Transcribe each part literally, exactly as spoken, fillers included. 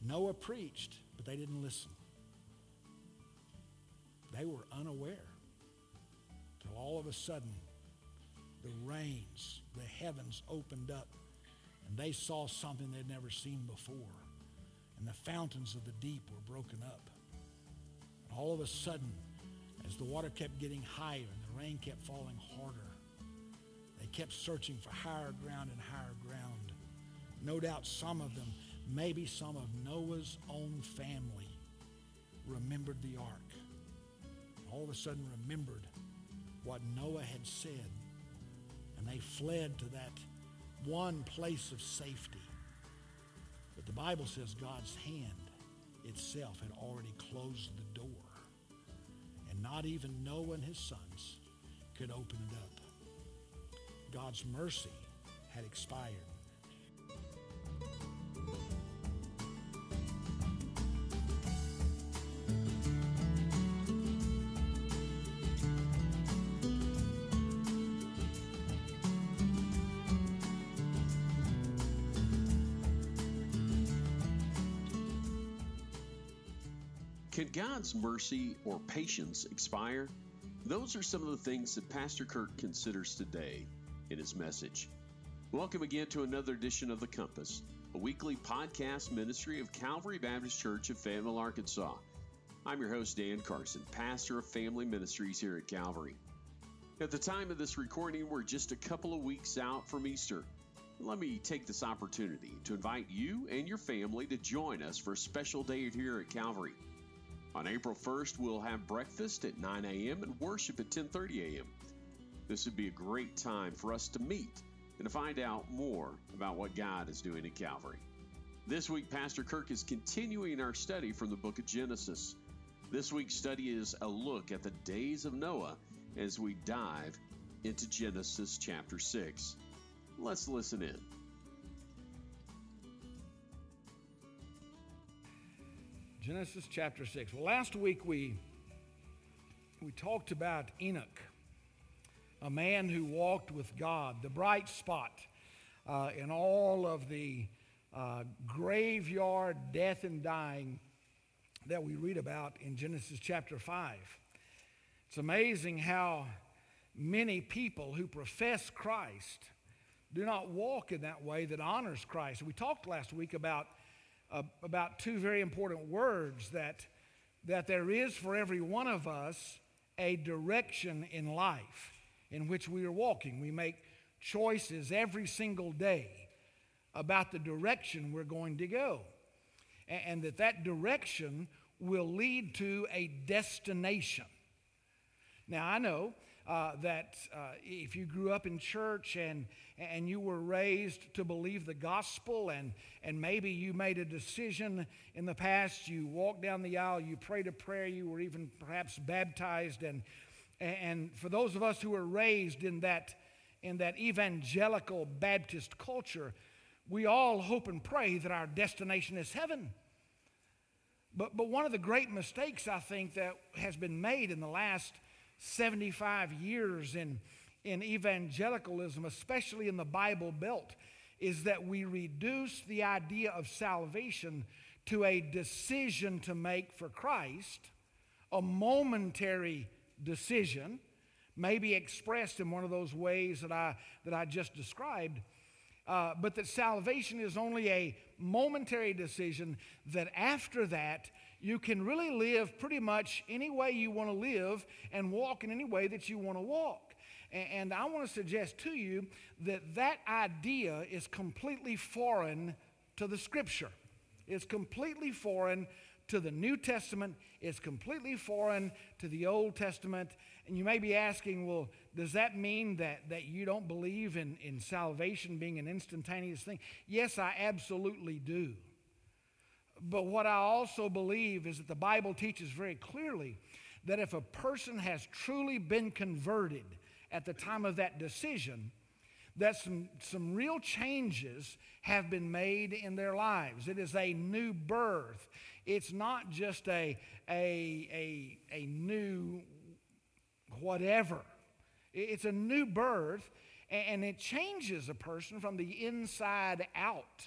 Noah preached, but they didn't listen. They were unaware till all of a sudden the rains, the heavens opened up, and they saw something they'd never seen before. And the fountains of the deep were broken up. And all of a sudden, as the water kept getting higher and the rain kept falling harder, they kept searching for higher ground and higher ground. No doubt some of them, maybe some of Noah's own family, remembered the ark. All of a sudden remembered what Noah had said, and they fled to that one place of safety. But the Bible says God's hand itself had already closed the door, and not even Noah and his sons could open it up. God's mercy had expired. Can God's mercy or patience expire? Those are some of the things that Pastor Kirk considers today in his message. Welcome again to another edition of The Compass, a weekly podcast ministry of Calvary Baptist Church of Fayetteville, Arkansas. I'm your host, Dan Carson, pastor of Family Ministries here at Calvary. At the time of this recording, we're just a couple of weeks out from Easter. Let me take this opportunity to invite you and your family to join us for a special day here at Calvary. On April first, we'll have breakfast at nine a.m. and worship at ten thirty a.m. This would be a great time for us to meet and to find out more about what God is doing at Calvary. This week, Pastor Kirk is continuing our study from the book of Genesis. This week's study is a look at the days of Noah as we dive into Genesis chapter six. Let's listen in. Genesis chapter six. Well, last week we we talked about Enoch, a man who walked with God, the bright spot uh, in all of the uh, graveyard death and dying that we read about in Genesis chapter five. It's amazing how many people who profess Christ do not walk in that way that honors Christ. We talked last week about Uh, about two very important words, that that there is for every one of us a direction in life in which we are walking. We make choices every single day about the direction we're going to go, and, and that that direction will lead to a destination. Now, I know uh, that uh, if you grew up in church and and you were raised to believe the gospel, and, and maybe you made a decision in the past, you walked down the aisle, you prayed a prayer, you were even perhaps baptized, and and for those of us who were raised in that in that evangelical Baptist culture, we all hope and pray that our destination is heaven. But but one of the great mistakes, I think, that has been made in the last seventy-five years in, in evangelicalism, especially in the Bible Belt, is that we reduce the idea of salvation to a decision to make for Christ, a momentary decision, maybe expressed in one of those ways that I, that I just described, uh, but that salvation is only a momentary decision, that after that you can really live pretty much any way you want to live and walk in any way that you want to walk. And I want to suggest to you that that idea is completely foreign to the Scripture. It's completely foreign to the New Testament. It's completely foreign to the Old Testament. And you may be asking, well, does that mean that, that you don't believe in, in salvation being an instantaneous thing? Yes, I absolutely do. But what I also believe is that the Bible teaches very clearly that if a person has truly been converted at the time of that decision, that some, some real changes have been made in their lives. It is a new birth. It's not just a, a, a, a new whatever. It's a new birth, and it changes a person from the inside out.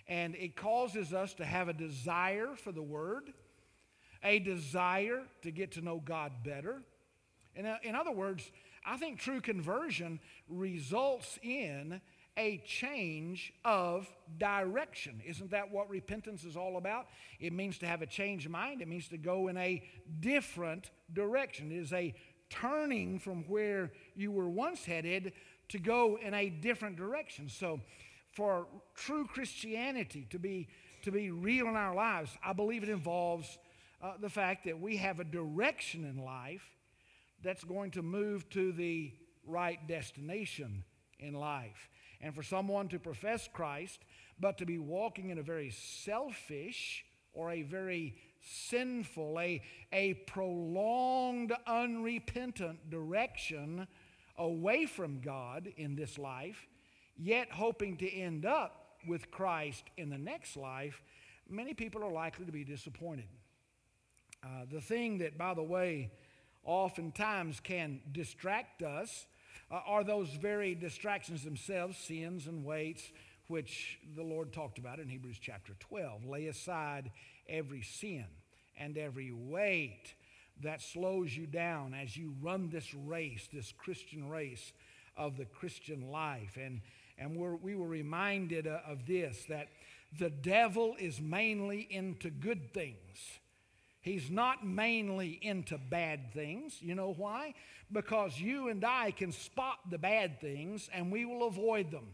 And it causes us to have a desire for the Word, a desire to get to know God better. In, in other words, I think true conversion results in a change of direction. Isn't that what repentance is all about? It means to have a changed mind. It means to go in a different direction. It is a turning from where you were once headed to go in a different direction. So for true Christianity to be, to be real in our lives, I believe it involves uh, the fact that we have a direction in life that's going to move to the right destination in life. And for someone to profess Christ, but to be walking in a very selfish or a very sinful, a, a prolonged, unrepentant direction away from God in this life, yet hoping to end up with Christ in the next life, many people are likely to be disappointed. Uh, the thing that, by the way, oftentimes can distract us uh, are those very distractions themselves, sins and weights, which the Lord talked about in Hebrews chapter twelve. Lay aside every sin and every weight that slows you down as you run this race, this Christian race of the Christian life. And, and we're, we were reminded uh, of this, that the devil is mainly into good things. He's not mainly into bad things. You know why? Because you and I can spot the bad things and we will avoid them.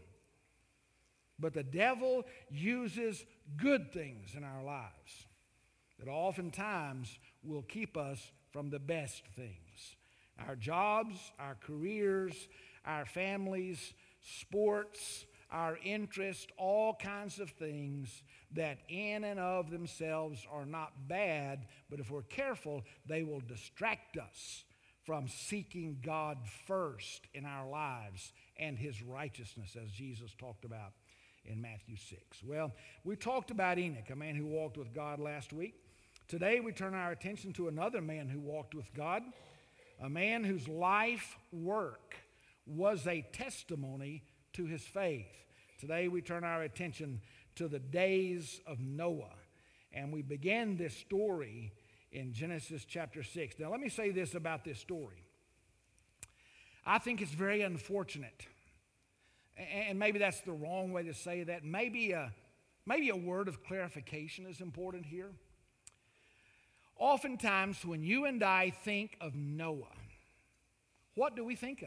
But the devil uses good things in our lives that oftentimes will keep us from the best things. Our jobs, our careers, our families, sports, our interests, all kinds of things that in and of themselves are not bad, but if we're careful, they will distract us from seeking God first in our lives and His righteousness, as Jesus talked about in Matthew six. Well, we talked about Enoch, a man who walked with God last week. Today we turn our attention to another man who walked with God, a man whose life work was a testimony to his faith. Today we turn our attention to the days of Noah, and we begin this story in Genesis chapter six. Now let me say this about this story. I think it's very unfortunate, and maybe that's the wrong way to say that. Maybe a, maybe a word of clarification is important here. Oftentimes when you and I think of Noah, what do we think of?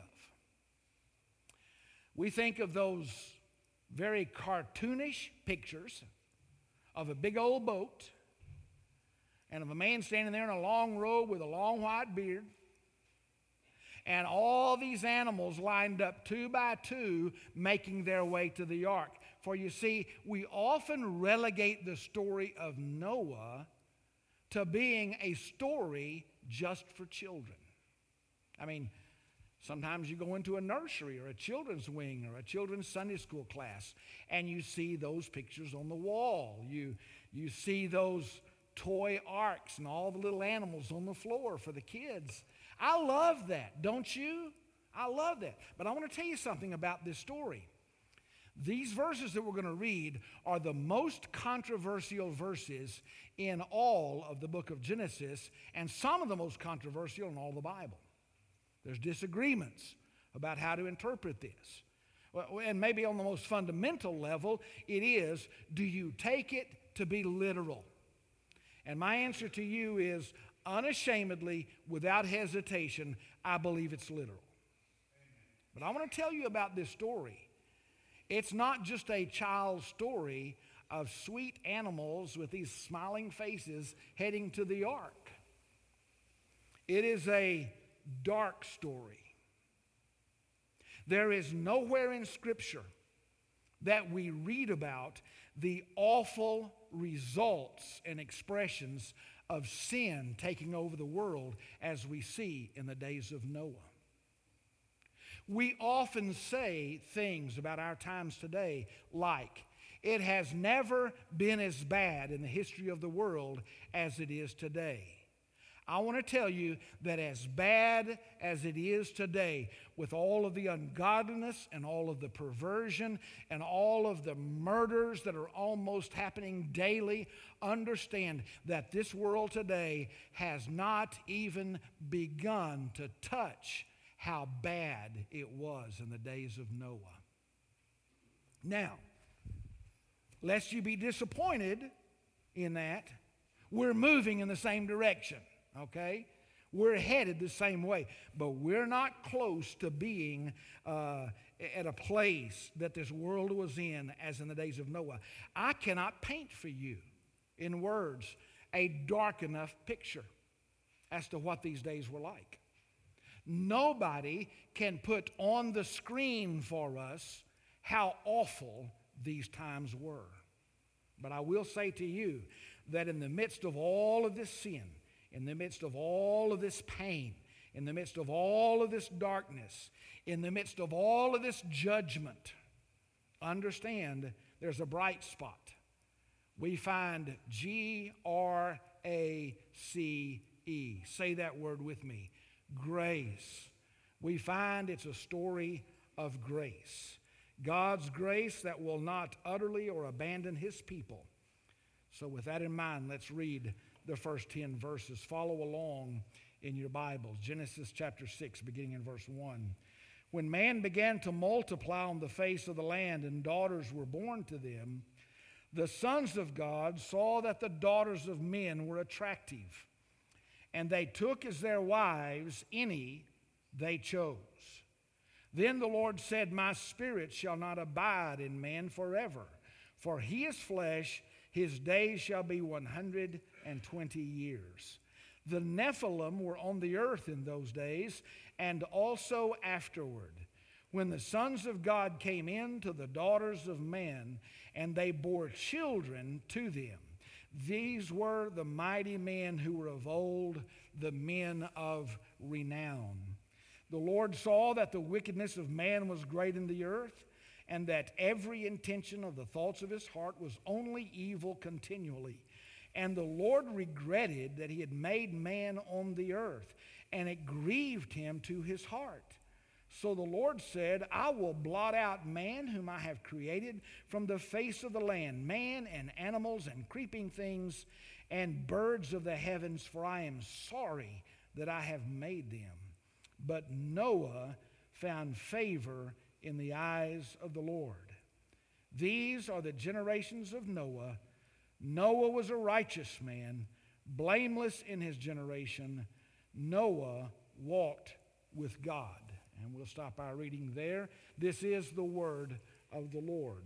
We think of those very cartoonish pictures of a big old boat and of a man standing there in a long robe with a long white beard and all these animals lined up two by two making their way to the ark. For you see, we often relegate the story of Noah to being a story just for children. I mean, sometimes you go into a nursery or a children's wing or a children's Sunday school class and you see those pictures on the wall. You, you see those toy arks and all the little animals on the floor for the kids. I love that, don't you? I love that. But I want to tell you something about this story. These verses that we're going to read are the most controversial verses in all of the book of Genesis, and some of the most controversial in all the Bible. There's disagreements about how to interpret this. Well, and maybe on the most fundamental level, it is, do you take it to be literal? And my answer to you is, unashamedly, without hesitation, I believe it's literal. But I want to tell you about this story. It's not just a child's story of sweet animals with these smiling faces heading to the ark. It is a dark story. There is nowhere in Scripture that we read about the awful results and expressions of sin taking over the world as we see in the days of Noah. We often say things about our times today like, it has never been as bad in the history of the world as it is today. I want to tell you that as bad as it is today, with all of the ungodliness and all of the perversion and all of the murders that are almost happening daily, understand that this world today has not even begun to touch how bad it was in the days of Noah. Now, lest you be disappointed in that, we're moving in the same direction. Okay? We're headed the same way, but we're not close to being uh, at a place that this world was in as in the days of Noah. I cannot paint for you in words a dark enough picture as to what these days were like. Nobody can put on the screen for us how awful these times were. But I will say to you that in the midst of all of this sin, in the midst of all of this pain, in the midst of all of this darkness, in the midst of all of this judgment, understand there's a bright spot. We find G R A C E. Say that word with me. Grace. We find it's a story of grace. God's grace that will not utterly or abandon His people. So with that in mind, let's read the first ten verses. Follow along in your Bibles. Genesis chapter six, beginning in verse one. When man began to multiply on the face of the land and daughters were born to them, the sons of God saw that the daughters of men were attractive, and they took as their wives any they chose. Then the Lord said, My spirit shall not abide in man forever, for he is flesh, his days shall be one hundred twenty years. The Nephilim were on the earth in those days, and also afterward, when the sons of God came in to the daughters of men, and they bore children to them. These were the mighty men who were of old, the men of renown. The Lord saw that the wickedness of man was great in the earth, and that every intention of the thoughts of his heart was only evil continually. And the Lord regretted that he had made man on the earth, and it grieved him to his heart. So the Lord said, I will blot out man whom I have created from the face of the land, man and animals and creeping things and birds of the heavens, for I am sorry that I have made them. But Noah found favor in the eyes of the Lord. These are the generations of Noah. Noah was a righteous man, blameless in his generation. Noah walked with God. And we'll stop our reading there. This is the word of the Lord.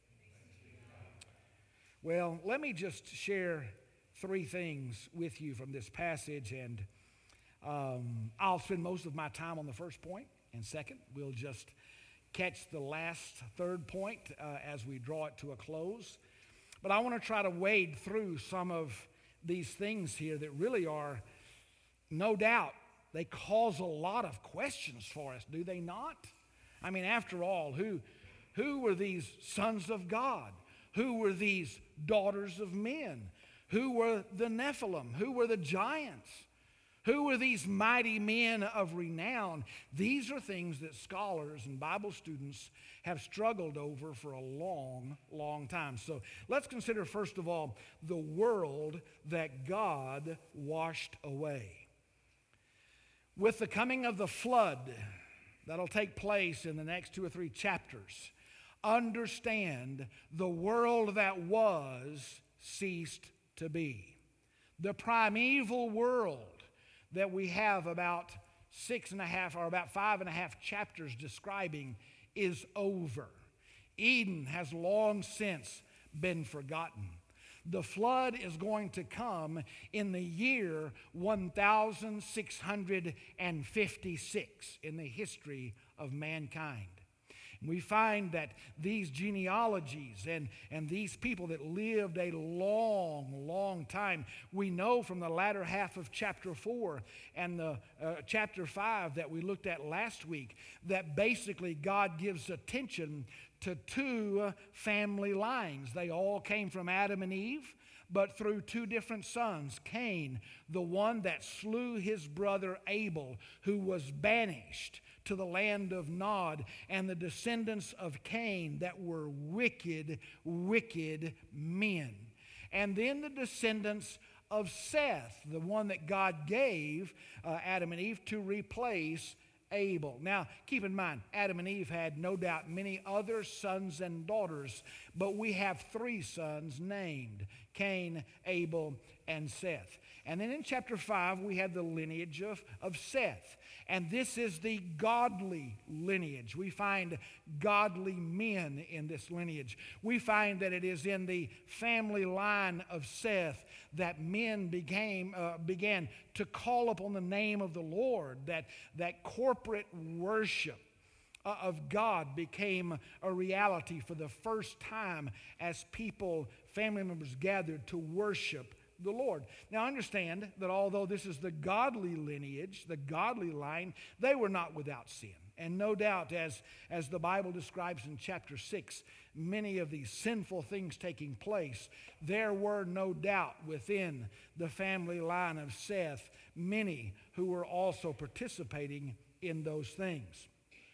Well, let me just share three things with you from this passage, and um, I'll spend most of my time on the first point, and second, we'll just catch the last third point uh, as we draw it to a close. But I want to try to wade through some of these things here that really are, no doubt, they cause a lot of questions for us, do they not? I mean, after all, who, who were these sons of God? Who were these daughters of men? Who were the Nephilim? Who were the giants? Who were these mighty men of renown? These are things that scholars and Bible students have struggled over for a long, long time. So let's consider, first of all, the world that God washed away. With the coming of the flood that'll take place in the next two or three chapters, understand the world that was ceased to be. The primeval world that we have about six and a half or about five and a half chapters describing is over. Eden has long since been forgotten. The flood is going to come in the year one thousand six hundred fifty-six in the history of mankind. We find that these genealogies and, and these people that lived a long, long time, we know from the latter half of chapter four and the uh, chapter five that we looked at last week, that basically God gives attention to two family lines. They all came from Adam and Eve. but through two different sons, Cain, the one that slew his brother Abel, who was banished to the land of Nod, and the descendants of Cain that were wicked, wicked men. And then the descendants of Seth, the one that God gave uh, Adam and Eve to replace Abel. Now, keep in mind, Adam and Eve had no doubt many other sons and daughters, but we have three sons named Cain, Abel, and Seth. And then in chapter five, we have the lineage of, of Seth. And this is the godly lineage. We find godly men in this lineage. We find that it is in the family line of Seth that men became, uh, began to call upon the name of the Lord, that, that corporate worship of God became a reality for the first time as people, family members gathered to worship the Lord. Now understand that although this is the godly lineage, the godly line, they were not without sin. And no doubt, as, as the Bible describes in chapter six, many of these sinful things taking place, there were no doubt within the family line of Seth many who were also participating in those things.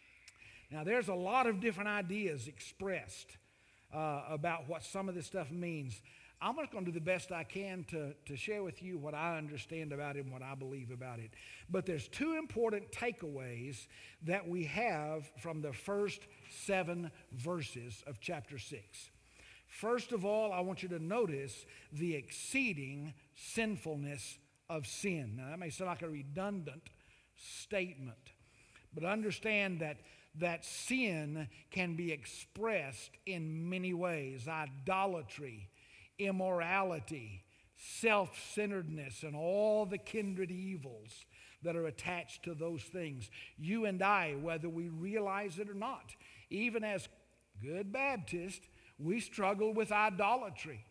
Now there's a lot of different ideas expressed uh, about what some of this stuff means. I'm just going to do the best I can to, to share with you what I understand about it and what I believe about it. But there's two important takeaways that we have from the first seven verses of chapter six. First of all, I want you to notice the exceeding sinfulness of sin. Now, that may sound like a redundant statement, but understand that that sin can be expressed in many ways. Idolatry, immorality, self-centeredness, and all the kindred evils that are attached to those things. You and I, whether we realize it or not, even as good Baptists, we struggle with idolatry.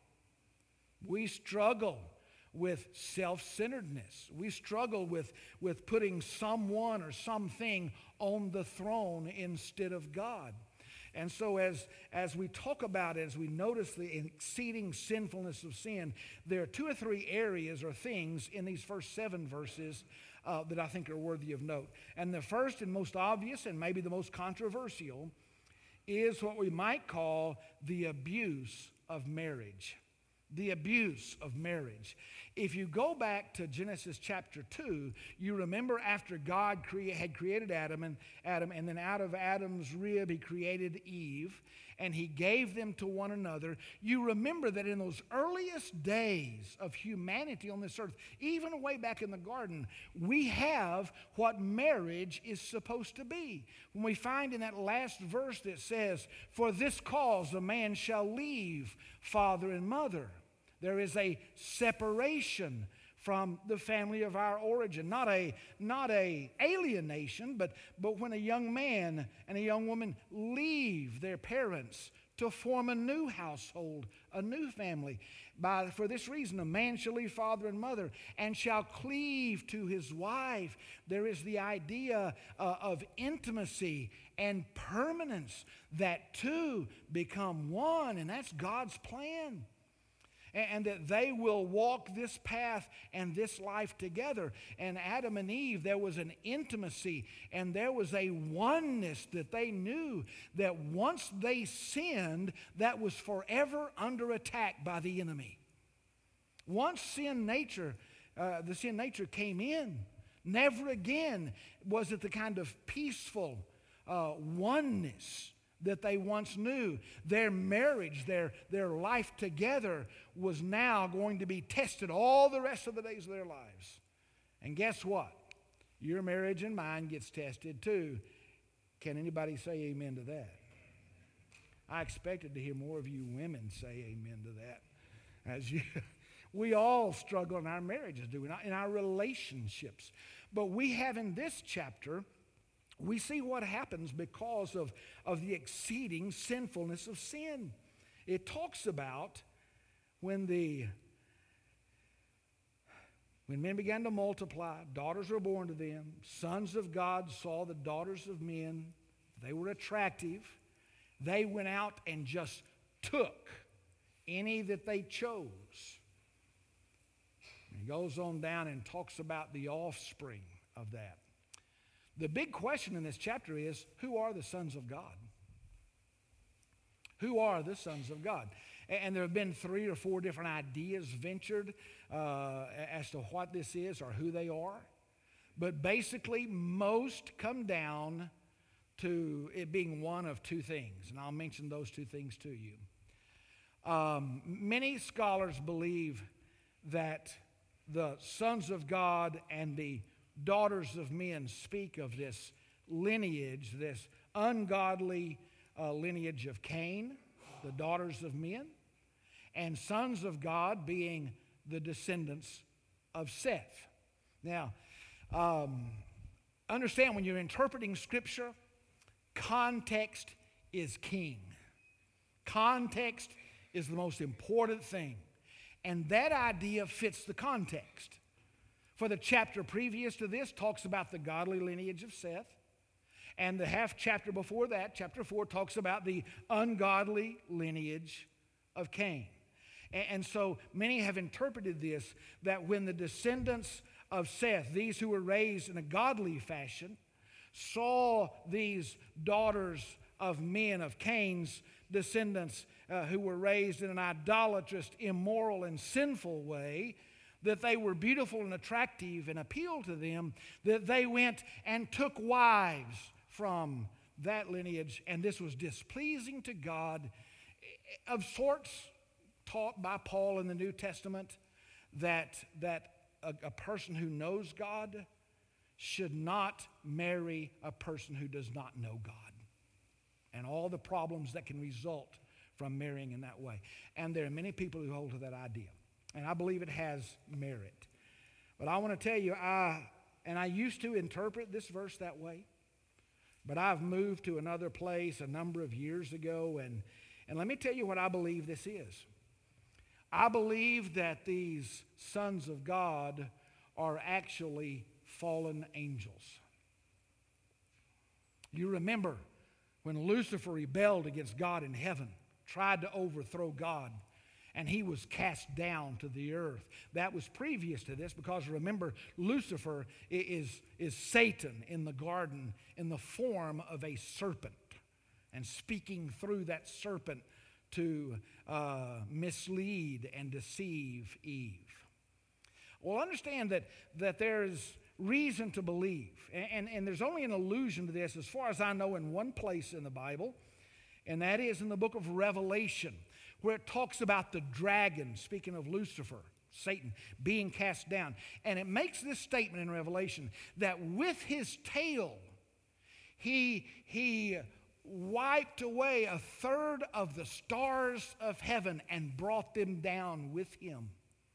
We struggle with self-centeredness. We struggle with, with putting someone or something on the throne instead of God. And so as, as we talk about it, as we notice the exceeding sinfulness of sin, there are two or three areas or things in these first seven verses uh, that I think are worthy of note. And the first and most obvious and maybe the most controversial is what we might call the abuse of marriage. The abuse of marriage. If you go back to Genesis chapter two, you remember after God crea- had created Adam and Adam, and then out of Adam's rib he created Eve, and he gave them to one another. You remember that in those earliest days of humanity on this earth, even way back in the garden, we have what marriage is supposed to be. When we find in that last verse that says, "For this cause a man shall leave father and mother." There is a separation from the family of our origin. Not a, not a alienation, but, but when a young man and a young woman leave their parents to form a new household, a new family. By, for this reason, a man shall leave father and mother and shall cleave to his wife. There is the idea uh, of intimacy and permanence, that two become one, and that's God's plan. And that they will walk this path and this life together. And Adam and Eve, there was an intimacy and there was a oneness that they knew that once they sinned, that was forever under attack by the enemy. Once sin nature, uh, the sin nature came in, never again was it the kind of peaceful uh, oneness that they once knew. Their marriage, their, their life together was now going to be tested all the rest of the days of their lives. And guess what? Your marriage and mine gets tested too. Can anybody say amen to that? I expected to hear more of you women say amen to that. As you, we all struggle in our marriages, do we not? In our relationships. But we have in this chapter, we see what happens because of, of the exceeding sinfulness of sin. It talks about when the when men began to multiply, daughters were born to them, sons of God saw the daughters of men, they were attractive, they went out and just took any that they chose. He goes on down and talks about the offspring of that. The big question in this chapter is, who are the sons of God? Who are the sons of God? And there have been three or four different ideas ventured uh, as to what this is or who they are. But basically, most come down to it being one of two things. And I'll mention those two things to you. Um, many scholars believe that the sons of God and the daughters of men speak of this lineage, this ungodly uh, lineage of Cain, the daughters of men, and sons of God being the descendants of Seth. Now, um, understand when you're interpreting Scripture, context is king. Context is the most important thing. And that idea fits the context. For the chapter previous to this talks about the godly lineage of Seth. And the half chapter before that, chapter four, talks about the ungodly lineage of Cain. And, and so many have interpreted this, that when the descendants of Seth, these who were raised in a godly fashion, saw these daughters of men, of Cain's descendants, uh, who were raised in an idolatrous, immoral, and sinful way, that they were beautiful and attractive and appealed to them, that they went and took wives from that lineage, and this was displeasing to God, of sorts taught by Paul in the New Testament, that, that a, a person who knows God should not marry a person who does not know God, and all the problems that can result from marrying in that way. And there are many people who hold to that idea, and I believe it has merit. But I want to tell you, I and I used to interpret this verse that way, but I've moved to another place a number of years ago, and, and let me tell you what I believe this is. I believe that these sons of God are actually fallen angels. You remember when Lucifer rebelled against God in heaven, tried to overthrow God, and he was cast down to the earth. That was previous to this, because remember, Lucifer is, is Satan in the garden in the form of a serpent, and speaking through that serpent to uh, mislead and deceive Eve. Well, understand that, that there's reason to believe, and, and, and there's only an allusion to this, as far as I know, in one place in the Bible, and that is in the book of Revelation, where it talks about the dragon, speaking of Lucifer, Satan, being cast down. And it makes this statement in Revelation that with his tail, he, he wiped away a third of the stars of heaven and brought them down with him.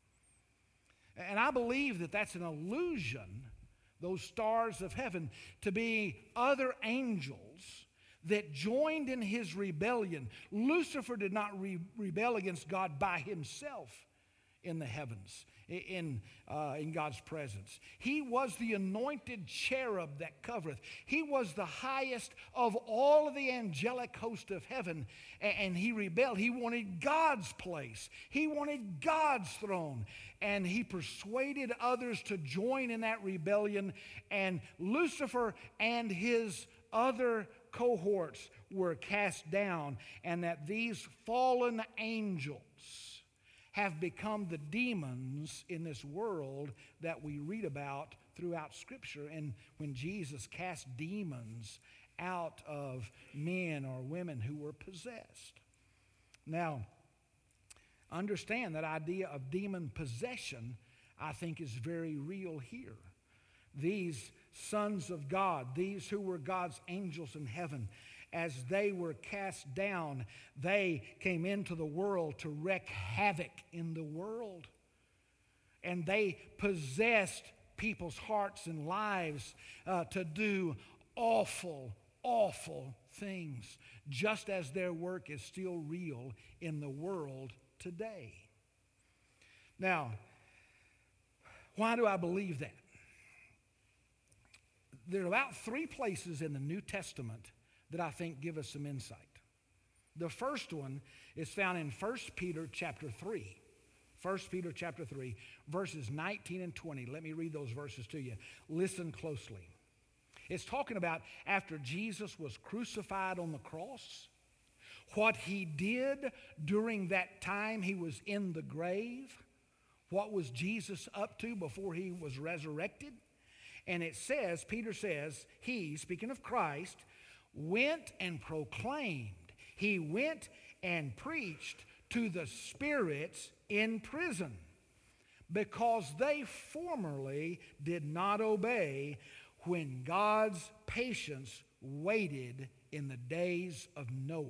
And I believe that that's an allusion, those stars of heaven, to be other angels that joined in his rebellion. Lucifer did not re- rebel against God by himself in the heavens, in, uh, in God's presence. He was the anointed cherub that covereth. He was the highest of all of the angelic host of heaven, and, and he rebelled. He wanted God's place. He wanted God's throne, and he persuaded others to join in that rebellion, and Lucifer and his other cohorts were cast down, and that these fallen angels have become the demons in this world that we read about throughout Scripture. And when Jesus cast demons out of men or women who were possessed. Now, understand that idea of demon possession, I think, is very real here. These sons of God, these who were God's angels in heaven, as they were cast down, they came into the world to wreak havoc in the world. And they possessed people's hearts and lives uh, to do awful, awful things, just as their work is still real in the world today. Now, why do I believe that? There are about three places in the New Testament that I think give us some insight. The first one is found in First Peter chapter three. First Peter chapter three, verses nineteen and twenty. Let me read those verses to you. Listen closely. It's talking about after Jesus was crucified on the cross, what he did during that time he was in the grave. What was Jesus up to before he was resurrected? And it says, Peter says, he, speaking of Christ, went and proclaimed. He went and preached to the spirits in prison because they formerly did not obey when God's patience waited in the days of Noah,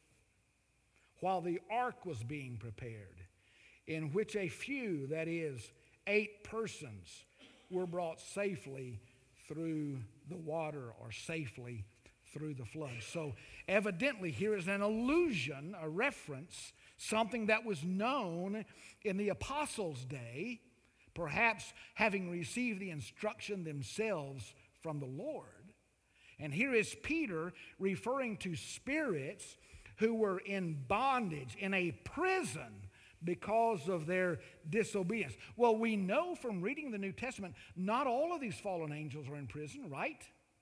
while the ark was being prepared, in which a few, that is, eight persons, were brought safely through the water or safely through the flood. So evidently here is an allusion, a reference, something that was known in the apostles' day, perhaps having received the instruction themselves from the Lord. And here is Peter referring to spirits who were in bondage, in a prison, because of their disobedience. Well, we know from reading the New Testament, not all of these fallen angels are in prison, right?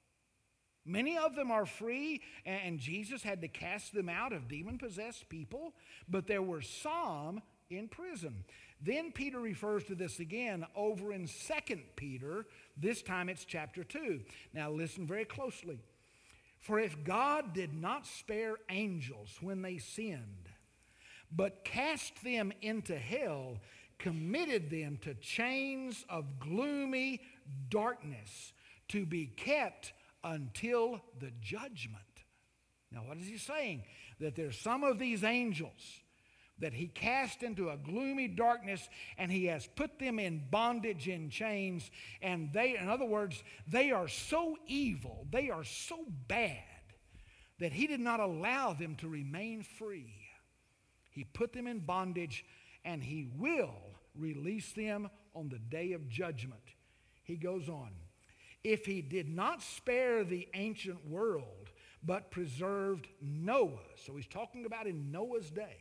Many of them are free, and Jesus had to cast them out of demon-possessed people, but there were some in prison. Then Peter refers to this again over in Second Peter. This time it's chapter two. Now listen very closely. For if God did not spare angels when they sinned, but cast them into hell, committed them to chains of gloomy darkness to be kept until the judgment. Now, what is he saying? That there's some of these angels that he cast into a gloomy darkness, and he has put them in bondage in chains, and they, in other words, they are so evil, they are so bad, that he did not allow them to remain free. He put them in bondage, and he will release them on the day of judgment. He goes on. If he did not spare the ancient world, but preserved Noah, so he's talking about in Noah's day,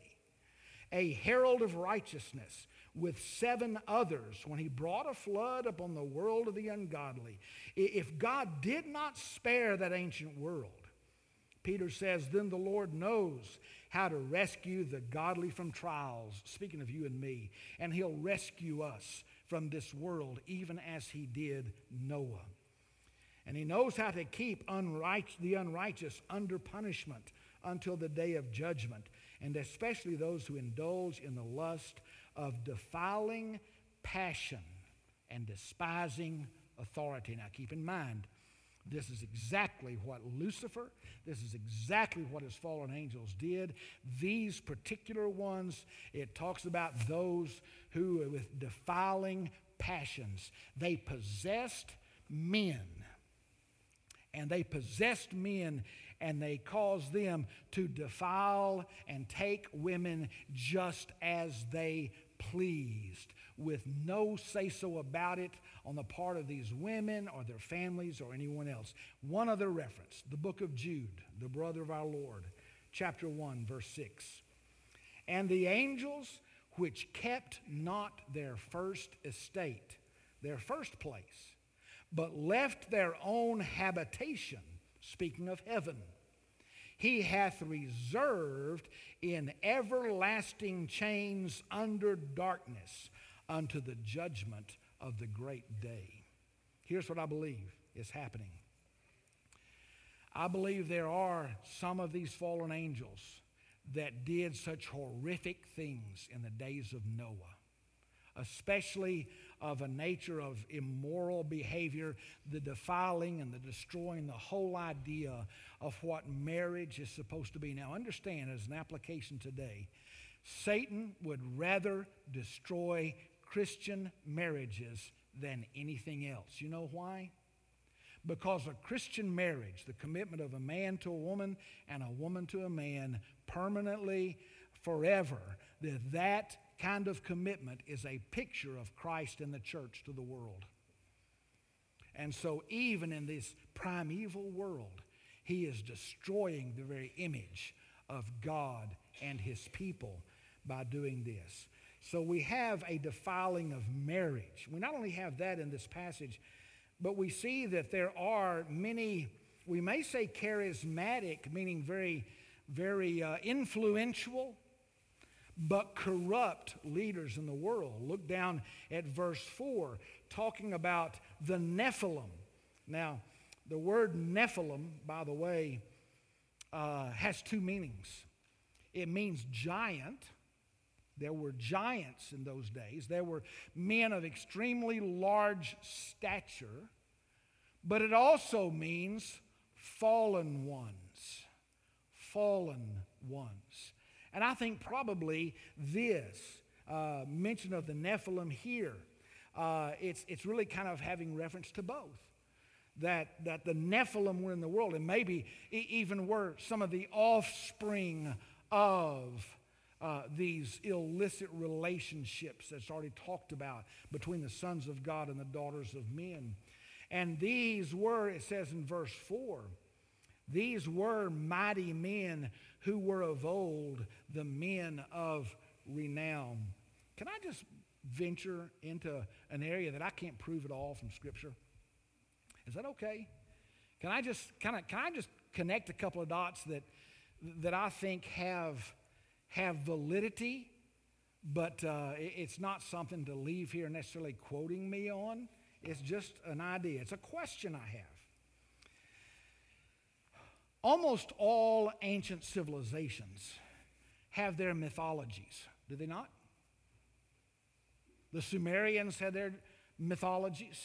a herald of righteousness with seven others when he brought a flood upon the world of the ungodly. If God did not spare that ancient world, Peter says, then the Lord knows how to rescue the godly from trials, speaking of you and me, and he'll rescue us from this world even as he did Noah. And he knows how to keep unright- the unrighteous under punishment until the day of judgment, and especially those who indulge in the lust of defiling passion and despising authority. Now keep in mind, this is exactly what Lucifer, this is exactly what his fallen angels did. These particular ones, it talks about those who, with defiling passions, they possessed men. And they possessed men, and they caused them to defile and take women just as they pleased, with no say-so about it on the part of these women or their families or anyone else. One other reference, the book of Jude, the brother of our Lord, chapter one, verse six. And the angels which kept not their first estate, their first place, but left their own habitation, speaking of heaven, he hath reserved in everlasting chains under darkness unto the judgment of the great day. Here's what I believe is happening. I believe there are some of these fallen angels that did such horrific things in the days of Noah, especially of a nature of immoral behavior, the defiling and the destroying the whole idea of what marriage is supposed to be. Now understand, as an application today, Satan would rather destroy Christian marriages than anything else. You know why? Because a Christian marriage, the commitment of a man to a woman and a woman to a man permanently, forever, that that kind of commitment is a picture of Christ and the church to the world. And so even in this primeval world, he is destroying the very image of God and his people by doing this. So we have a defiling of marriage. We not only have that in this passage, but we see that there are many, we may say charismatic, meaning very, very uh, influential, but corrupt leaders in the world. Look down at verse four, talking about the Nephilim. Now, the word Nephilim, by the way, uh, has two meanings. It means giant. There were giants in those days. There were men of extremely large stature. But it also means fallen ones. Fallen ones. And I think probably this uh, mention of the Nephilim here, uh, it's, it's really kind of having reference to both. That, that the Nephilim were in the world, and maybe even were some of the offspring of uh, these illicit relationships that's already talked about between the sons of God and the daughters of men. And these were, it says in verse four, these were mighty men who were of old, the men of renown. Can I just venture into an area that I can't prove at all from Scripture? Is that okay? Can I just kind of can I just connect a couple of dots that that I think have have validity, but uh, it's not something to leave here necessarily quoting me on. It's just an idea. It's a question I have. Almost all ancient civilizations have their mythologies, do they not? The Sumerians had their mythologies.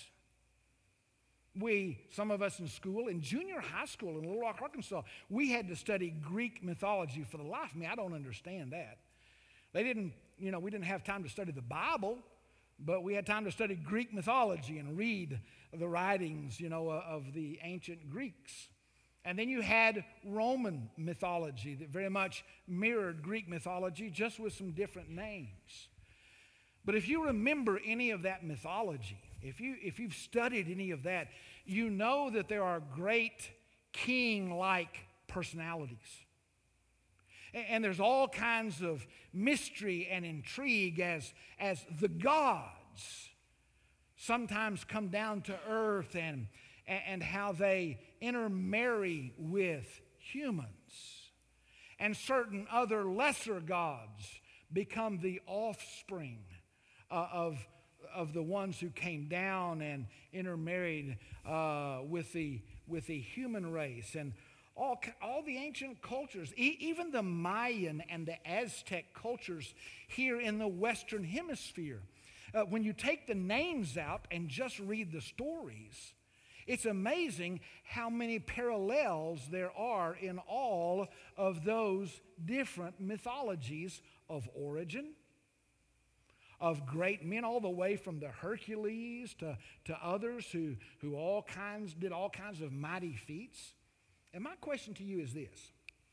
We, some of us in school, in junior high school in Little Rock, Arkansas, we had to study Greek mythology. For the life of me, I don't understand that. They didn't, you know, we didn't have time to study the Bible, but we had time to study Greek mythology and read the writings, you know, of the ancient Greeks. And then you had Roman mythology that very much mirrored Greek mythology, just with some different names. But if you remember any of that mythology, if you, if you've studied any of that, you know that there are great king-like personalities. And, and there's all kinds of mystery and intrigue as, as the gods sometimes come down to earth and, and how they intermarry with humans. And certain other lesser gods become the offspring uh, of of the ones who came down and intermarried uh, with the with the human race. And all, all the ancient cultures, e- even the Mayan and the Aztec cultures here in the Western Hemisphere, uh, when you take the names out and just read the stories, it's amazing how many parallels there are in all of those different mythologies of origin, of great men, all the way from the Hercules to, to others who, who all kinds did all kinds of mighty feats. And my question to you is this.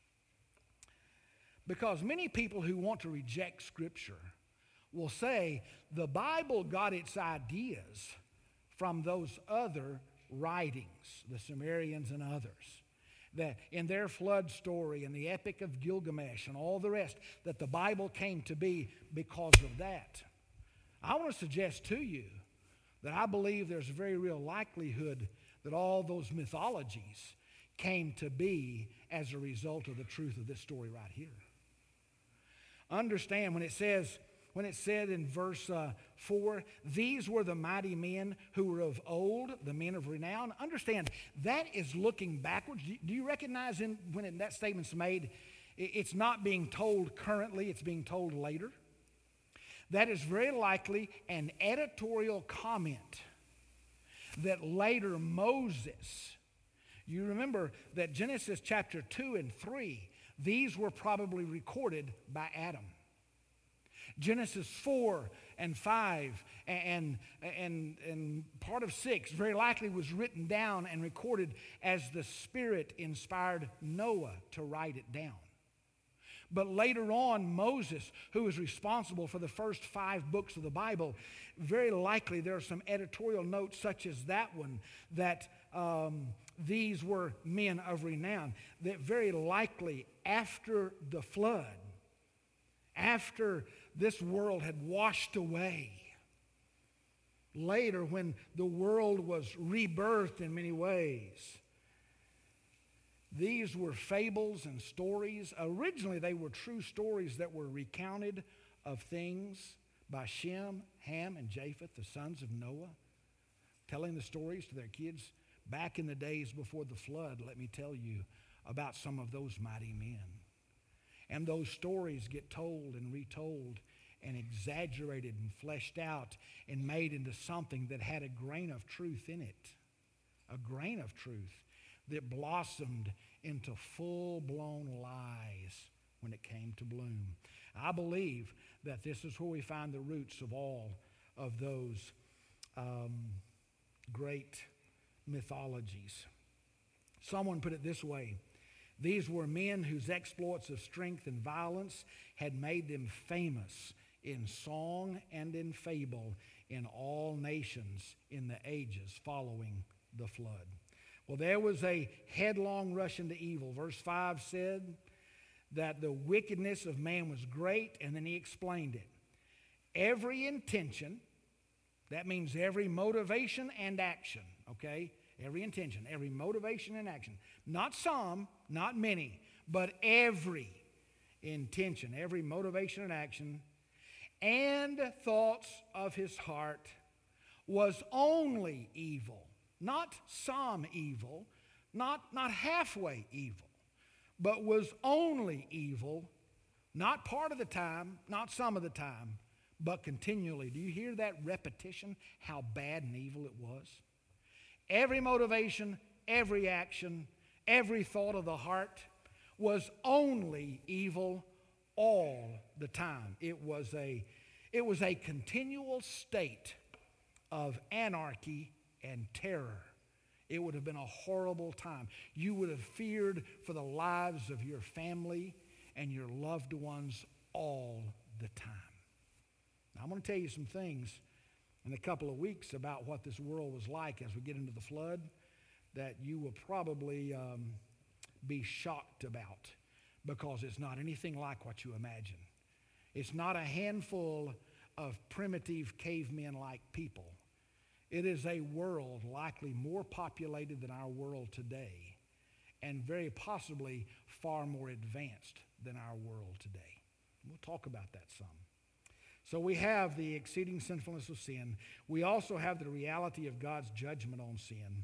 Because many people who want to reject Scripture will say the Bible got its ideas from those other writings, the Sumerians and others. That in their flood story and the Epic of Gilgamesh and all the rest, that the Bible came to be because of that. I want to suggest to you that I believe there's a very real likelihood that all those mythologies came to be as a result of the truth of this story right here. Understand when it says, when it said in verse uh, four, these were the mighty men who were of old, the men of renown. Understand, that is looking backwards. Do you recognize in, when it, that statement's made, it's not being told currently, it's being told later? That is very likely an editorial comment that later Moses, you remember that Genesis chapter two and three, these were probably recorded by Adam. Genesis four and five and, and, and part of six very likely was written down and recorded as the Spirit inspired Noah to write it down. But later on, Moses, who was responsible for the first five books of the Bible, very likely there are some editorial notes such as that one, that um, these were men of renown, that very likely after the flood, after this world had washed away. Later, when the world was rebirthed in many ways. These were fables and stories. Originally, they were true stories that were recounted of things by Shem, Ham, and Japheth, the sons of Noah, telling the stories to their kids back in the days before the flood. Let me tell you about some of those mighty men. And those stories get told and retold and exaggerated and fleshed out and made into something that had a grain of truth in it. A grain of truth that blossomed into full-blown lies when it came to bloom. I believe that this is where we find the roots of all of those um, great mythologies. Someone put it this way: these were men whose exploits of strength and violence had made them famous in song and in fable in all nations in the ages following the flood. Well, there was a headlong rush into evil. Verse five said that the wickedness of man was great, and then he explained it. Every intention, that means every motivation and action, okay? Every intention, every motivation and action. Not some, not many, but every intention, every motivation and action, and thoughts of his heart was only evil. Not some evil, not, not halfway evil, but was only evil, not part of the time, not some of the time, but continually. Do you hear that repetition, how bad and evil it was? Every motivation, every action, every thought of the heart was only evil all the time. It was a, it was a continual state of anarchy and terror. It would have been a horrible time. You would have feared for the lives of your family and your loved ones all the time. Now, I'm going to tell you some things in a couple of weeks about what this world was like as we get into the flood that you will probably um, be shocked about, because it's not anything like what you imagine. It's not a handful of primitive cavemen-like people. It is a world likely more populated than our world today, and very possibly far more advanced than our world today. We'll talk about that some. So we have the exceeding sinfulness of sin. We also have the reality of God's judgment on sin.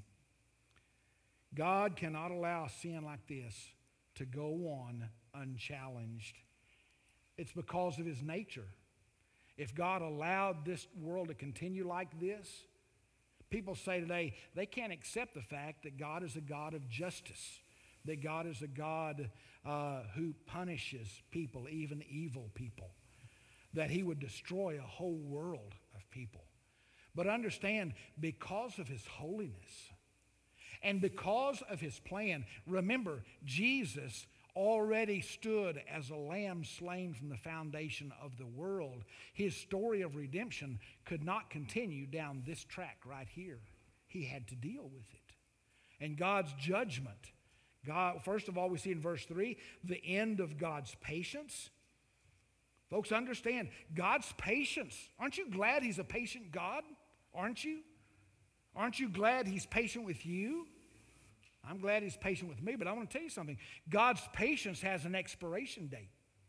God cannot allow sin like this to go on unchallenged. It's because of his nature. If God allowed this world to continue like this, people say today they can't accept the fact that God is a God of justice, that God is a God uh, who punishes people, even evil people, that he would destroy a whole world of people. But understand, because of his holiness and because of his plan, remember, Jesus already stood as a lamb slain from the foundation of the world. His story of redemption could not continue down this track right here. He had to deal with it. And God's judgment, God, first of all, we see in verse three, the end of God's patience. Folks, understand, God's patience. Aren't you glad he's a patient God? Aren't you? Aren't you glad he's patient with you? I'm glad he's patient with me, but I want to tell you something. God's patience has an expiration date.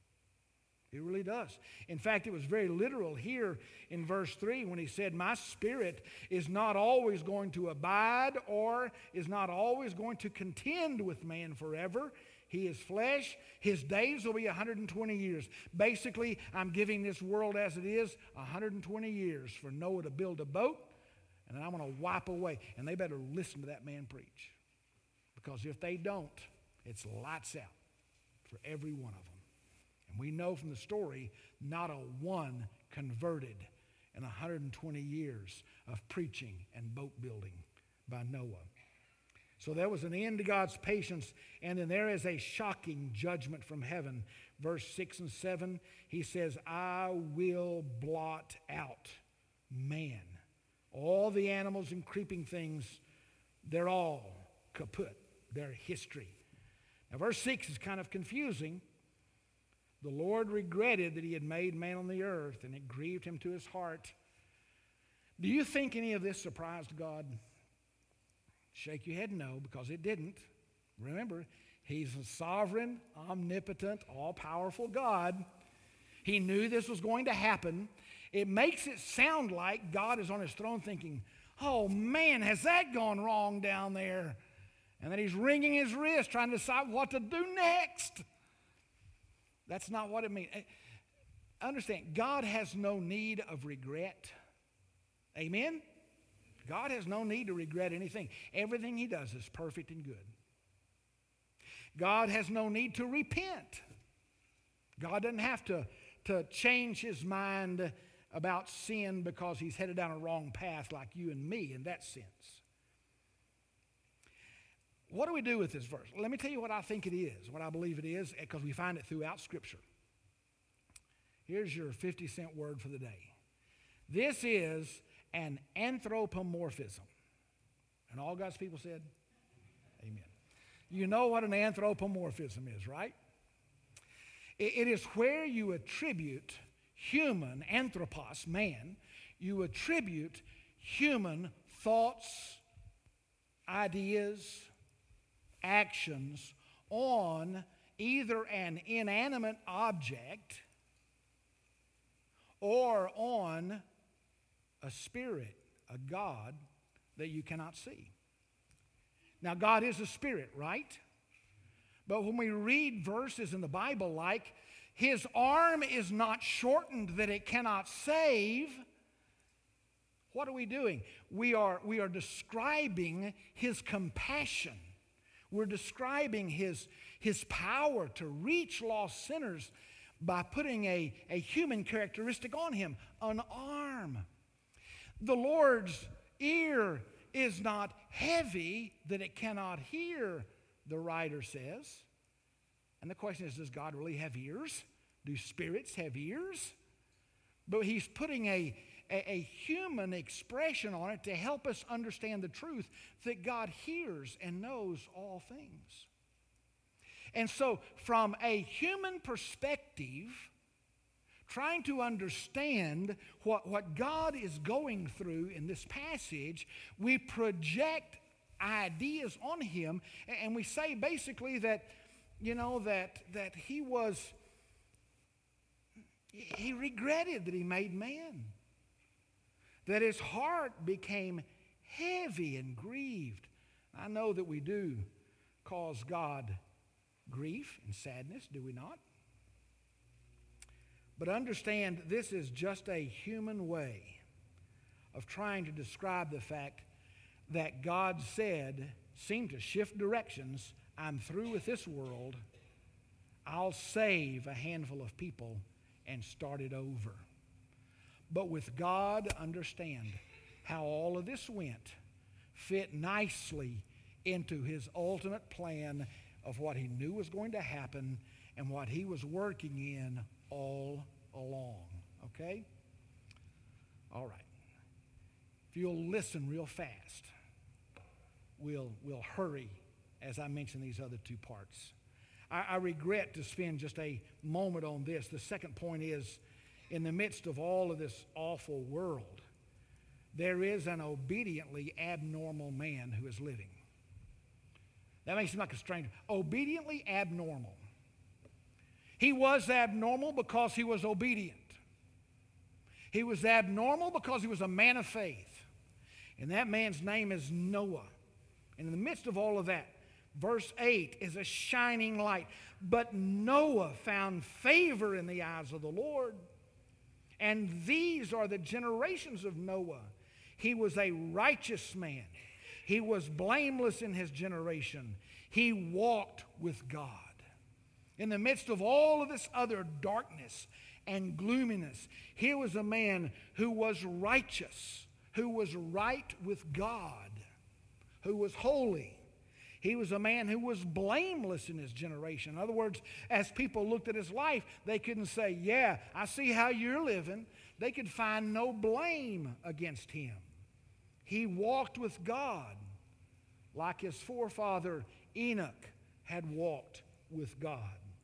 It really does. In fact, it was very literal here in verse three when he said, my spirit is not always going to abide or is not always going to contend with man forever. He is flesh. His days will be one hundred twenty years. Basically, I'm giving this world as it is one hundred twenty years for Noah to build a boat, and then I'm going to wipe away. And they better listen to that man preach. Because if they don't, it's lights out for every one of them. And we know from the story, not a one converted in one hundred twenty years of preaching and boat building by Noah. So there was an end to God's patience, and then there is a shocking judgment from heaven. Verse six and seven, he says, I will blot out man. All the animals and creeping things, they're all kaput. Their history. Now, verse six is kind of confusing The Lord regretted that he had made man on the earth, and it grieved him to his heart. Do you think any of this surprised God? Shake your head no, because it didn't. Remember, he's a sovereign, omnipotent, all-powerful God. He knew this was going to happen. It makes it sound like God is on his throne thinking, oh man, has that gone wrong down there? And then he's wringing his wrist trying to decide what to do next. That's not what it means. Understand, God has no need of regret. Amen? God has no need to regret anything. Everything he does is perfect and good. God has no need to repent. God doesn't have to, to change his mind about sin because he's headed down a wrong path like you and me in that sense. What do we do with this verse? Let me tell you what I think it is, what I believe it is, because we find it throughout Scripture. Here's your fifty cent word for the day. This is an anthropomorphism. And all God's people said, amen. You know what an anthropomorphism is, right? It, it is where you attribute human, anthropos, man, you attribute human thoughts, ideas, actions on either an inanimate object or on a spirit, a God that you cannot see. Now, God is a spirit, right? But when we read verses in the Bible like, his arm is not shortened that it cannot save, what are we doing? We are, we are describing his compassion. We're describing his, his power to reach lost sinners by putting a, a human characteristic on him, an arm. The Lord's ear is not heavy that it cannot hear, the writer says. And the question is, does God really have ears? Do spirits have ears? But he's putting a, a, a human expression on it to help us understand the truth that God hears and knows all things. And so from a human perspective, trying to understand what, what God is going through in this passage, we project ideas on him, and we say basically that, you know, that, that he was, he regretted that he made man. That his heart became heavy and grieved. I know that we do cause God grief and sadness, do we not? But understand, this is just a human way of trying to describe the fact that God said, seemed to shift directions, I'm through with this world, I'll save a handful of people and start it over. But with God, understand how all of this went fit nicely into his ultimate plan of what he knew was going to happen and what he was working in all along. Okay? All right. If you'll listen real fast, we'll, we'll hurry as I mention these other two parts. I, I regret to spend just a moment on this. The second point is, in the midst of all of this awful world, there is an obediently abnormal man who is living. That may seem like a stranger. Obediently abnormal. He was abnormal because he was obedient. He was abnormal because he was a man of faith. And that man's name is Noah. And in the midst of all of that, verse eight is a shining light. But Noah found favor in the eyes of the Lord. And these are the generations of Noah. He was a righteous man. He was blameless in his generation. He walked with God. In the midst of all of this other darkness and gloominess, here was a man who was righteous, who was right with God, who was holy. He was a man who was blameless in his generation. In other words, as people looked at his life, they couldn't say, yeah, I see how you're living. They could find no blame against him. He walked with God like his forefather Enoch had walked with God.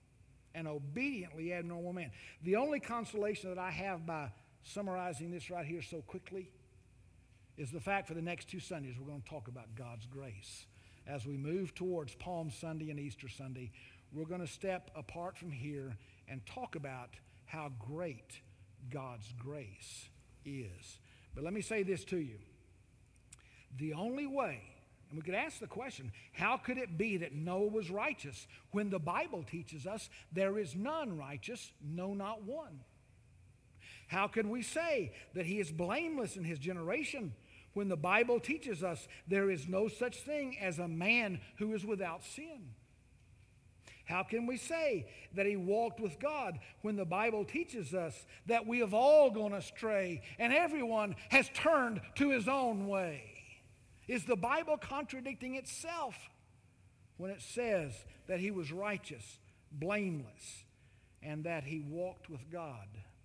An obediently abnormal man. The only consolation that I have by summarizing this right here so quickly is the fact for the next two Sundays we're going to talk about God's grace. As we move towards Palm Sunday and Easter Sunday, we're going to step apart from here and talk about how great God's grace is. But let me say this to you. The only way, and we could ask the question, how could it be that Noah was righteous when the Bible teaches us there is none righteous, no, not one? How can we say that he is blameless in his generation when the Bible teaches us there is no such thing as a man who is without sin? How can we say that he walked with God when the Bible teaches us that we have all gone astray and everyone has turned to his own way? Is the Bible contradicting itself when it says that he was righteous, blameless, and that he walked with God?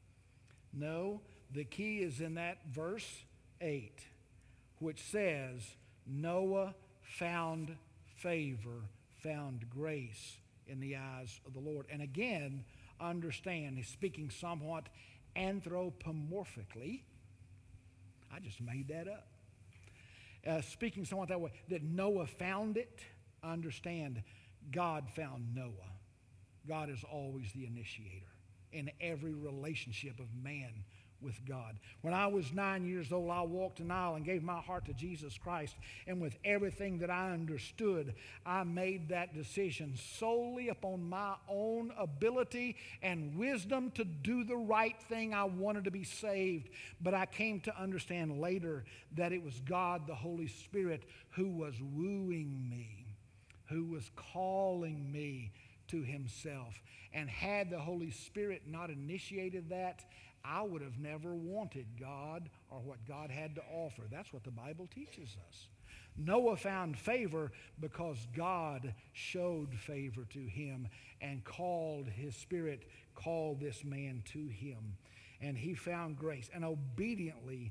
No, the key is in that verse eight, which says, Noah found favor, found grace in the eyes of the Lord. And again, understand, he's speaking somewhat anthropomorphically. I just made that up. Uh, speaking somewhat that way, that Noah found it. Understand, God found Noah. God is always the initiator in every relationship of man with God. When I was nine years old, I walked an aisle and gave my heart to Jesus Christ. And with everything that I understood, I made that decision solely upon my own ability and wisdom to do the right thing. I wanted to be saved. But I came to understand later that it was God, the Holy Spirit, who was wooing me, who was calling me to himself. And had the Holy Spirit not initiated that, I would have never wanted God or what God had to offer. That's what the Bible teaches us. Noah found favor because God showed favor to him and called his Spirit, called this man to him. And he found grace, an obediently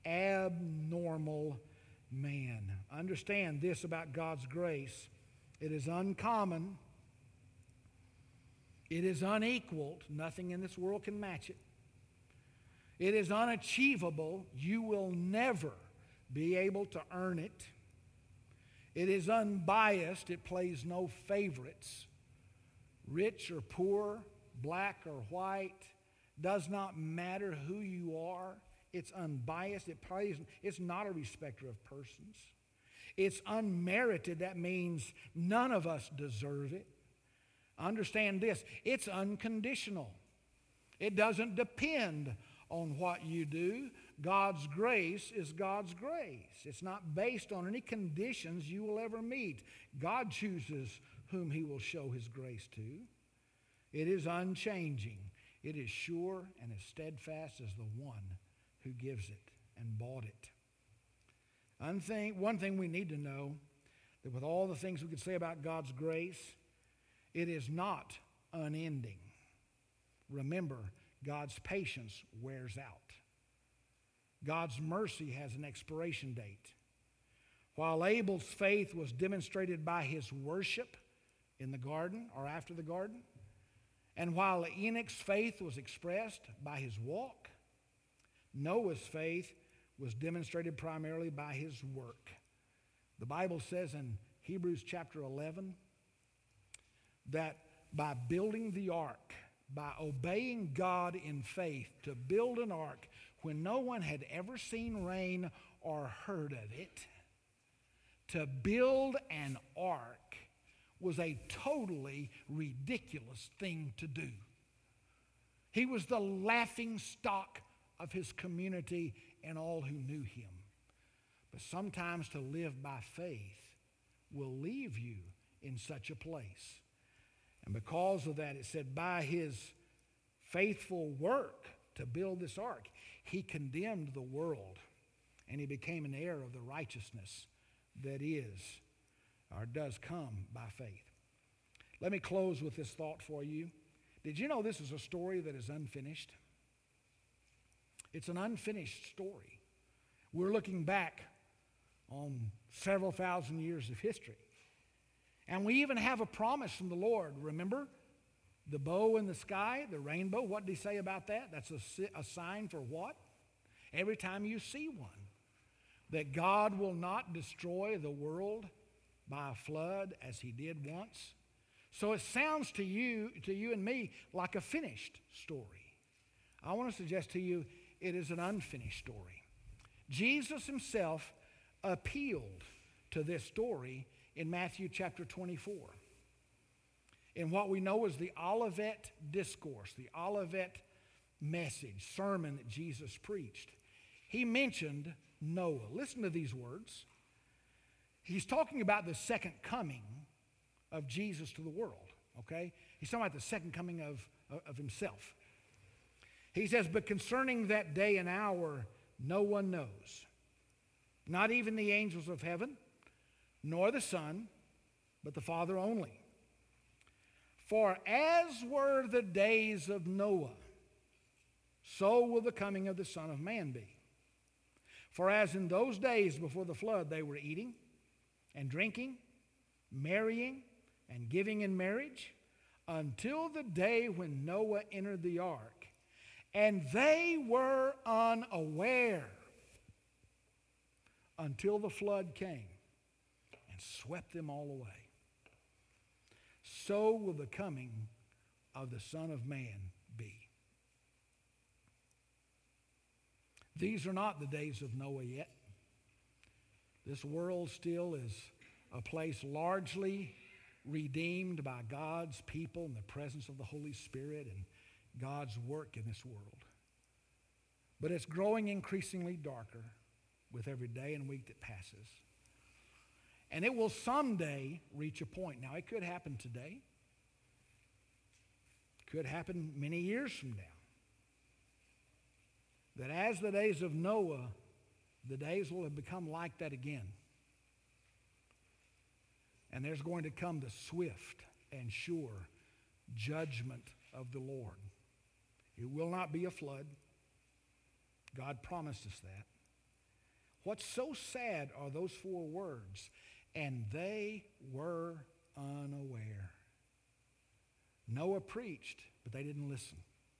abnormal man. Understand this about God's grace. It is uncommon. It is unequaled. Nothing in this world can match it. It is unachievable. You will never be able to earn it. It is unbiased. It plays no favorites. Rich or poor, black or white, does not matter who you are. It's unbiased. It plays, it's not a respecter of persons. It's unmerited. That means none of us deserve it. Understand this. It's unconditional. It doesn't depend on what you do. God's grace is God's grace. It's not based on any conditions you will ever meet. God chooses whom he will show his grace to. It is unchanging. It is sure and as steadfast as the one who gives it and bought it. Unthing, one thing we need to know, that with all the things we could say about God's grace, it is not unending. Remember, God's patience wears out. God's mercy has an expiration date. While Abel's faith was demonstrated by his worship in the garden or after the garden, and while Enoch's faith was expressed by his walk, Noah's faith was demonstrated primarily by his work. The Bible says in Hebrews chapter eleven that by building the ark, by obeying God in faith to build an ark when no one had ever seen rain or heard of it, to build an ark was a totally ridiculous thing to do. He was the laughing stock of his community and all who knew him. But sometimes to live by faith will leave you in such a place. And because of that, it said, by his faithful work to build this ark, he condemned the world, and he became an heir of the righteousness that is, or does come by faith. Let me close with this thought for you. Did you know this is a story that is unfinished? It's an unfinished story. We're looking back on several thousand years of history. And we even have a promise from the Lord, remember? The bow in the sky, the rainbow, what did he say about that? That's a, a sign for what? Every time you see one, that God will not destroy the world by a flood as he did once. So it sounds to you, to you and me, like a finished story. I want to suggest to you it is an unfinished story. Jesus himself appealed to this story in Matthew chapter twenty-four. In what we know as the Olivet Discourse, the Olivet message, sermon that Jesus preached, he mentioned Noah. Listen to these words. He's talking about the second coming of Jesus to the world, okay? He's talking about the second coming of, of himself. He says, but concerning that day and hour, no one knows, not even the angels of heaven, nor the Son, but the Father only. For as were the days of Noah, so will the coming of the Son of Man be. For as in those days before the flood they were eating and drinking, marrying and giving in marriage, until the day when Noah entered the ark, and they were unaware until the flood came and swept them all away. So will the coming of the Son of Man be. These are not the days of Noah yet. This world still is a place largely redeemed by God's people in the presence of the Holy Spirit and God's work in this world. But it's growing increasingly darker with every day and week that passes. And it will someday reach a point. Now, it could happen today. It could happen many years from now. That as the days of Noah, the days will have become like that again. And there's going to come the swift and sure judgment of the Lord. It will not be a flood. God promised us that. What's so sad are those four words, and they were unaware. Noah preached, but they didn't listen.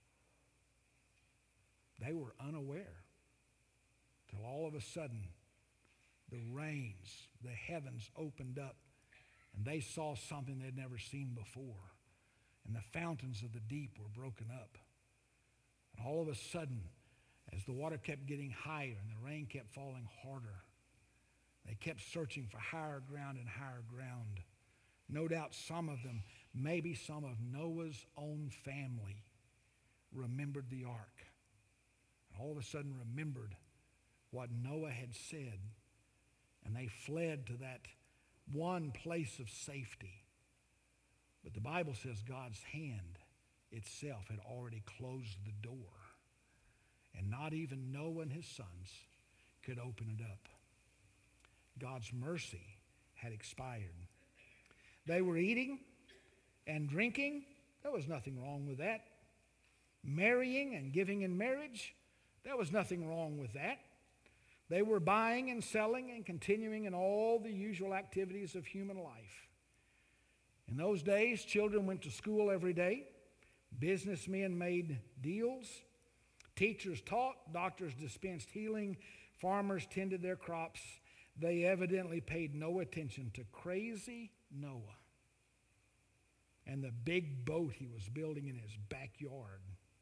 They were unaware till all of a sudden the rains, the heavens opened up, and they saw something they'd never seen before. And the fountains of the deep were broken up. And all of a sudden, as the water kept getting higher and the rain kept falling harder, they kept searching for higher ground and higher ground. No doubt some of them, maybe some of Noah's own family, remembered the ark. And all of a sudden remembered what Noah had said. And they fled to that one place of safety. But the Bible says God's hand itself had already closed the door. And not even Noah and his sons could open it up. God's mercy had expired. They were eating and drinking. There was nothing wrong with that. Marrying and giving in marriage. There was nothing wrong with that. They were buying and selling and continuing in all the usual activities of human life. In those days, children went to school every day. Businessmen made deals. Teachers taught. Doctors dispensed healing. Farmers tended their crops. They evidently paid no attention to crazy Noah and the big boat he was building in his backyard.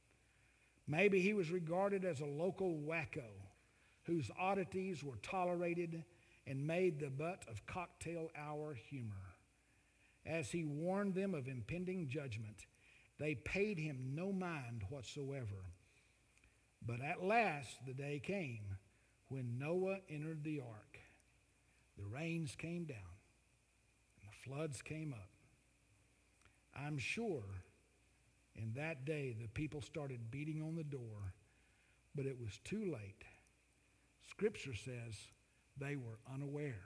Maybe he was regarded as a local wacko whose oddities were tolerated and made the butt of cocktail hour humor. As he warned them of impending judgment, they paid him no mind whatsoever. But at last the day came when Noah entered the ark. The rains came down and the floods came up. I'm sure in that day the people started beating on the door, but it was too late. Scripture says they were unaware.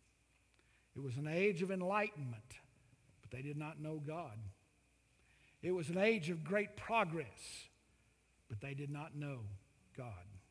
It was an age of enlightenment, but they did not know God. It was an age of great progress, but they did not know God.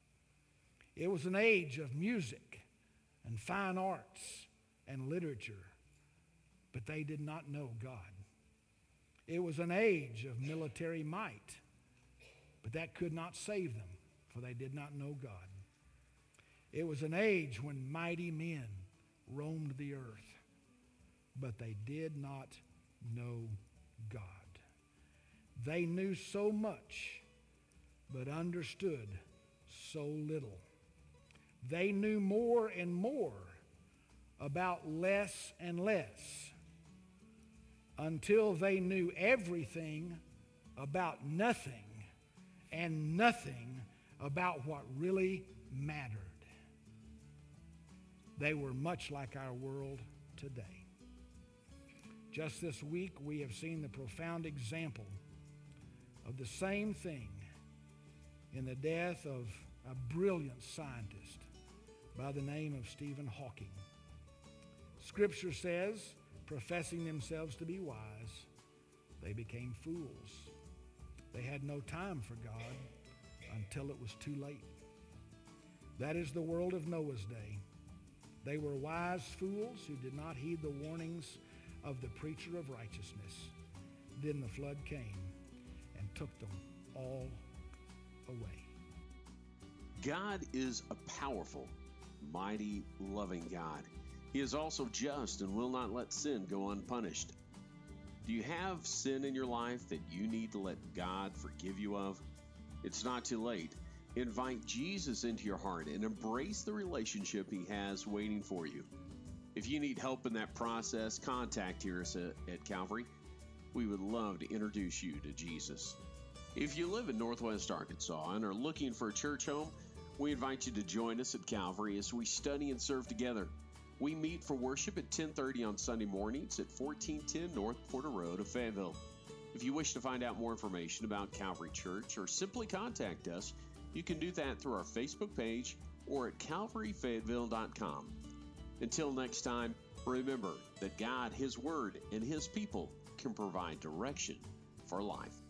It was an age of music and fine arts and literature, but they did not know God. It was an age of military might, but that could not save them, for they did not know God. It was an age when mighty men roamed the earth, but they did not know God. They knew so much, but understood so little. They knew more and more about less and less, until they knew everything about nothing and nothing about what really mattered. They were much like our world today. Just this week, we have seen the profound example of the same thing in the death of a brilliant scientist by the name of Stephen Hawking. Scripture says, professing themselves to be wise, they became fools. They had no time for God until it was too late. That is the world of Noah's day. They were wise fools who did not heed the warnings of the preacher of righteousness. Then the flood came and took them all away. God is a powerful, mighty, loving God. He is also just and will not let sin go unpunished. Do you have sin in your life that you need to let God forgive you of? It's not too late. Invite Jesus into your heart and embrace the relationship He has waiting for you. If you need help in that process, contact us at Calvary. We would love to introduce you to Jesus. If you live in Northwest Arkansas and are looking for a church home, we invite you to join us at Calvary as we study and serve together. We meet for worship at ten thirty on Sunday mornings at fourteen ten North Porter Road of Fayetteville. If you wish to find out more information about Calvary Church or simply contact us, you can do that through our Facebook page or at calvary fayetteville dot com. Until next time, remember that God, His Word, and His people can provide direction for life.